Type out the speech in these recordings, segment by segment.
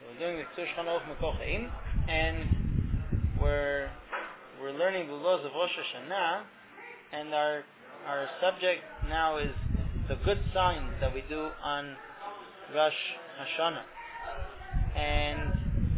we're doing the Ksush Chanoch Mekochaim, and we're learning the laws of Rosh Hashanah, and our subject now is the good signs that we do on Rosh Hashanah. And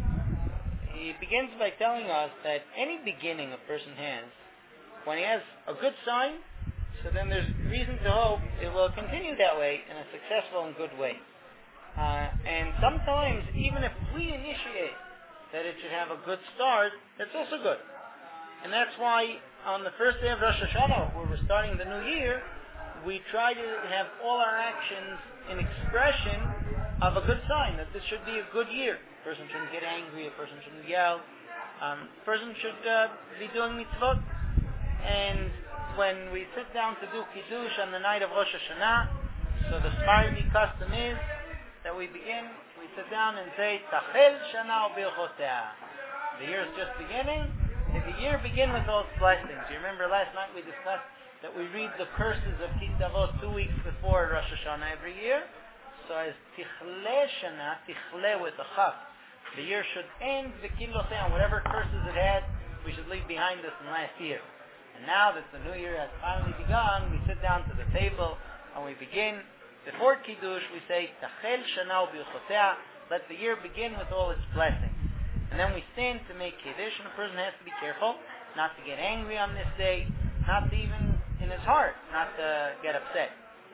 he begins by telling us that any beginning a person has, when he has a good sign, so then there's reason to hope it will continue that way in a successful and good way. And sometimes, even if we initiate that it should have a good start, that's also good. And that's why on the first day of Rosh Hashanah, where we're starting the new year, we try to have all our actions in expression of a good sign, that this should be a good year. A person shouldn't get angry, a person shouldn't yell, a person should be doing mitzvot. And when we sit down to do Kiddush on the night of Rosh Hashanah, so the Sephardi custom is that we sit down and say, Tachel Shana U'Birchotea. The year is just beginning. If the year begin with all its blessings. You remember last night we discussed that we read the curses of Kitavot 2 weeks before Rosh Hashanah every year. So as Tichle Shana, Tichle with a Chaf, the year should end V'Kilotea, whatever curses it had, we should leave behind us in last year. And now that the new year has finally begun, we sit down to the table and we begin. Before Kiddush, we say, Tachel Shana U'Birchotea, let the year begin with all its blessings. And then we stand to make Kiddush, and a person has to be careful not to get angry on this day, not to even in his heart, not to get upset.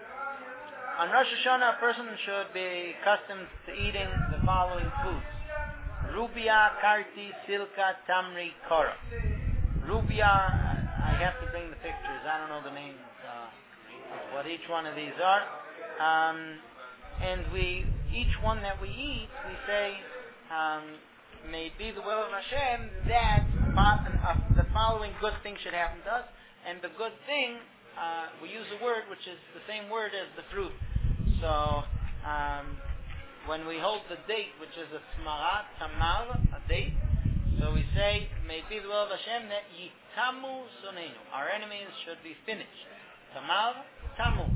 On Rosh Hashanah, a person should be accustomed to eating the following foods. Rubia, Karti, Silka, Tamri, Kora. Rubia, I have to bring the pictures, I don't know the names of what each one of these are. And each one that we eat, we say, may it be the will of Hashem that the following good thing should happen to us. And the good thing, we use a word which is the same word as the fruit. So, when we hold the date, which is a smara, tamar, a date, so we say, may it be the will of Hashem that yitamu sonenu. Our enemies should be finished. Tamar, tamu.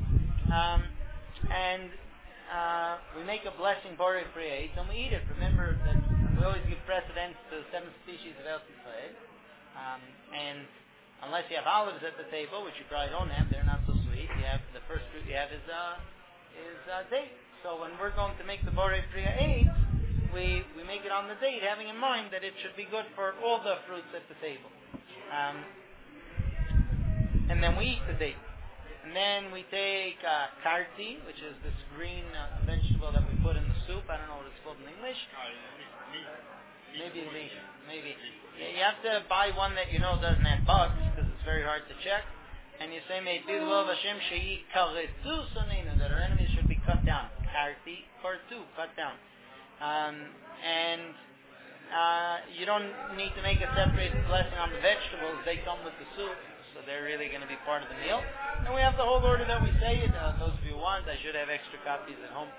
And we make a blessing, Borei Priya, and we eat it. Remember that we always give precedence to 7 species of Eretz Yisrael. And unless you have olives at the table, which you probably don't have, they're not so sweet. You have the first fruit you have is date. So when we're going to make the Borei Priya 8, we make it on the date, having in mind that it should be good for all the fruits at the table. And then we eat the date. And then we take karti, which is this green vegetable that we put in the soup. I don't know what it's called in English. Maybe. Yeah, you have to buy one that you know doesn't have bugs, because it's very hard to check. And you say, may it be the will of Hashem she'i karetu sonenu, that our enemies should be cut down. Karti, kartu, cut down. And you don't need to make a separate blessing on the vegetables. They come with the soup, so they're really going to be part of the meal. And we have the whole order that we say it. Those of you who want, I should have extra copies at home.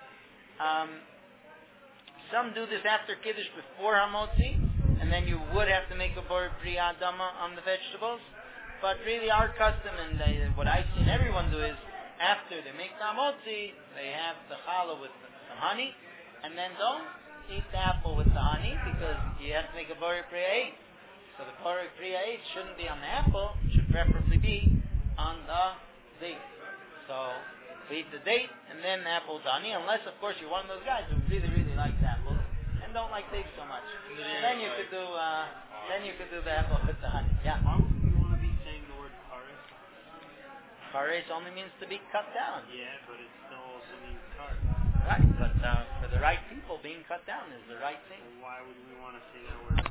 Some do this after Kiddush before Hamotzi, and then you would have to make a Borei Priya Adama on the vegetables. But really our custom, and what I've seen everyone do, is after they make the Hamotzi, they have the challah with some honey, and then don't eat the apple with the honey, because you have to make a Borei Priya 8. So the Borei Priya 8 shouldn't be on the apple, it should preferably be on the date. So we eat the date and then the apple with the honey, unless of course you're one of those guys who really, really likes apples and don't like dates so much. Then you could do the apple with the honey. Yeah. Why would you want to be saying the word pares? Pares only means to be cut down. Yeah, but it still also means cut. Right, but for the right people, being cut down is the right thing. Well, why would we want to say that word?